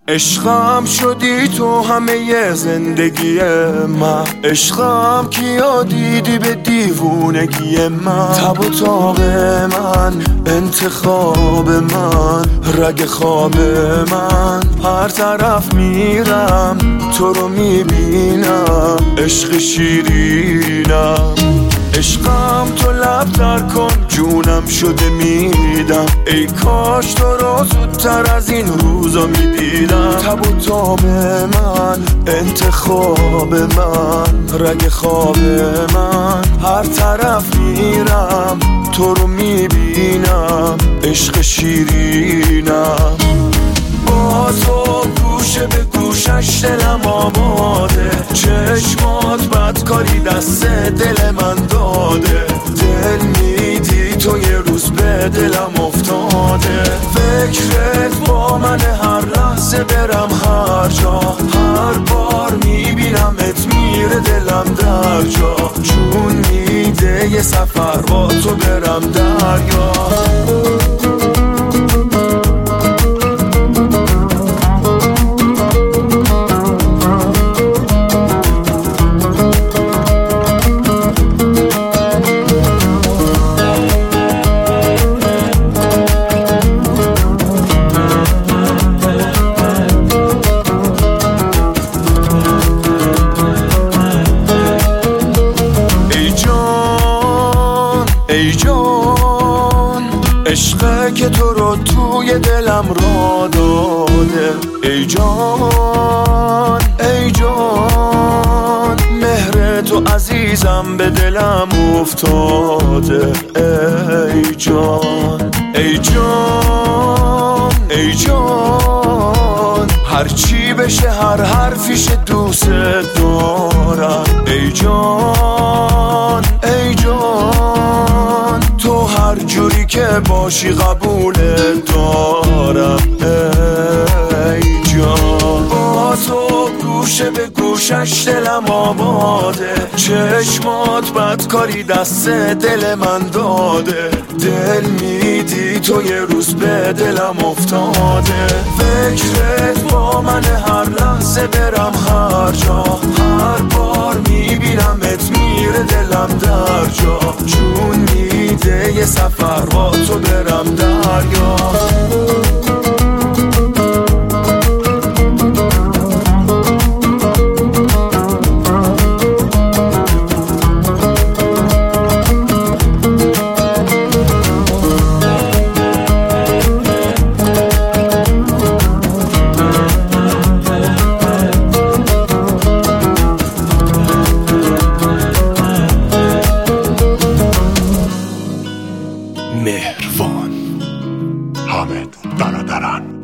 عشقم شدی تو همه زندگی من، عشقم کیا دیدی به دیوونگی من. تب و تاب من، انتخاب من، رگ خواب من. هر طرف میرم تو رو میبینم، عشق شیرینم. عشقم تو لب تر کن، جونم شده میدم. ای کاش تو رو زودتر از این روزا میدیدم. تب و تاب من، انتخاب من، رگ خواب من. هر طرف میرم تو رو میبینم، عشق شیرینم. با تو گوشه به گوشش دلم آباده، چشمات بدکاری دست دل من داده. دل میدی تو یه روز به دلم افتاده. فکرت با من هر لحظه برم هر جا، هر بار میبینمت میره دلم در جا. چون میده یه سفر با تو برم دریا. ای جان، عشقه که تو رو توی دلم را داده. ای جان، ای جان، مهر تو عزیزم به دلم افتاده. ای جان، ای جان، ای جان، هرچی بشه هر حرفیش دوست دارم. ای جان، ای جان، تو هر جوری که باشی قبولت دارم. ای جان، با تو گوشه به گوشش دلم آباده، چشمات بدکاری دست دل من داده. دل میدی تو یه روز به دلم افتاده. فکرت با من هر لحظه برم هر جا، هر بار میبینمت میره دلم در جا. چون میده یه سفر با تو برم دریا. مهربان حامد برادران.